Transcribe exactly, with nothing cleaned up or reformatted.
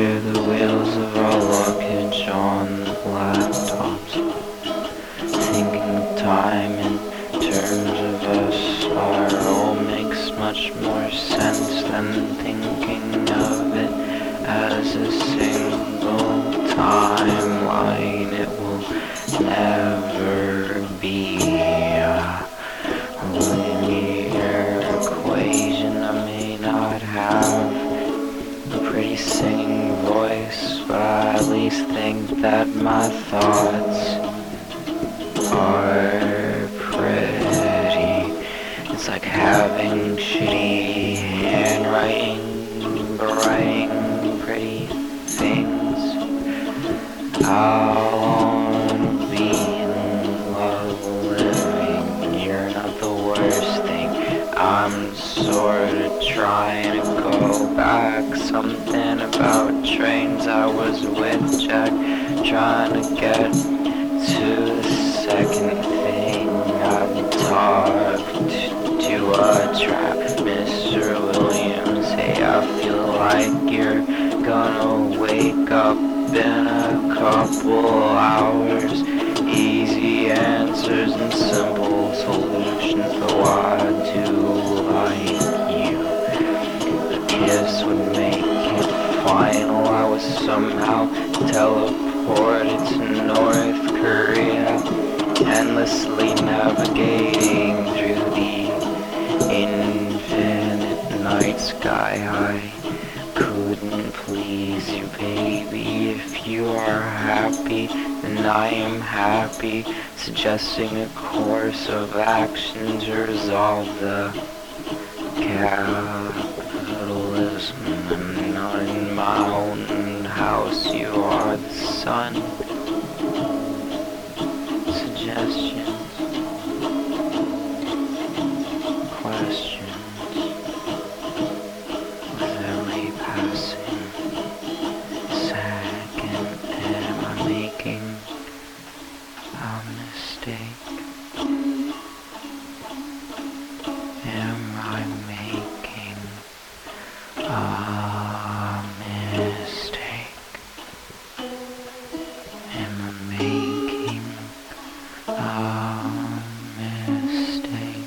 hear the wheels of our luggage on the laptops. Thinking of time in terms of a spiral makes much more sense than thinking of it as a single timeline. It will never be a linear equation. I may not have a pretty singing voice, but I at least think that my thoughts are pretty. It's like having shitty handwriting, but writing pretty things. How long be in love living? You're not the worst thing. I'm sort of trying to go back. Something about trains. I was with Jack, trying to get to the second thing. I've talked to a trap, Mister Williams. Hey, I feel like you're gonna wake up in a couple hours. Easy answers and simple solutions, though I do like you. A kiss would make it final. I was somehow teleported to North Korea, endlessly navigating through the infinite night sky. I couldn't please you, baby. If you are happy, then I am happy. Suggesting a course of action to resolve the capitalism. I'm not in my own house. You are the sun. Suggestions, questions. With every passing second, am I making a mistake? Am I making a mistake? Am I making a mistake?